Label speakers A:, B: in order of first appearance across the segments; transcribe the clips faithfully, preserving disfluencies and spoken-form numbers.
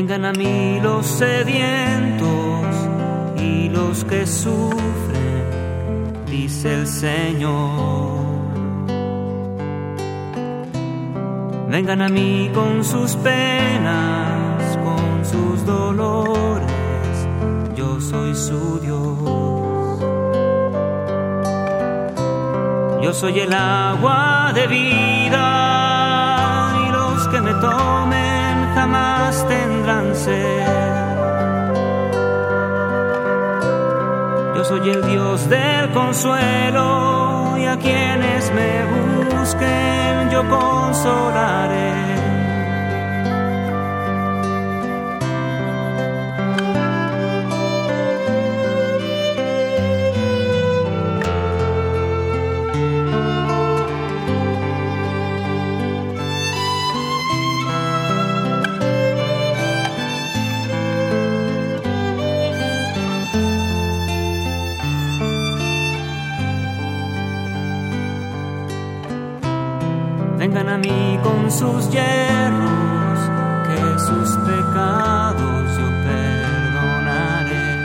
A: Vengan a mí los sedientos y los que sufren, dice el Señor. Vengan a mí con sus penas, con sus dolores, yo soy su Dios. Yo soy el agua de vida y los que me tomen jamás tendrán sed. Yo soy el Dios del consuelo y a quienes me busquen yo consolaré. Vengan a mí con sus yerros, que sus pecados yo perdonaré.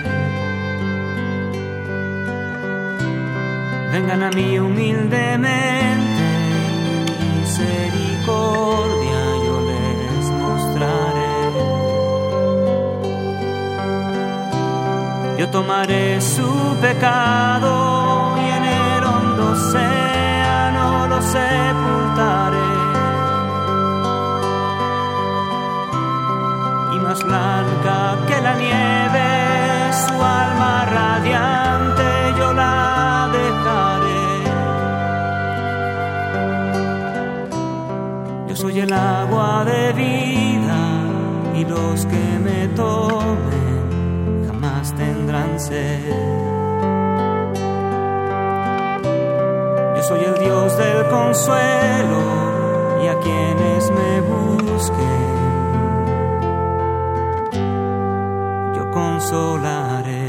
A: Vengan a mí humildemente, misericordia yo les mostraré. Yo tomaré su pecado y en el hondo océano lo sepultaré. Y más blanca que la nieve, su alma radiante yo la dejaré. Yo soy el agua de vida y los que me tomen jamás tendrán sed. Yo soy el Dios del consuelo y a quienes me busquen yo consolaré.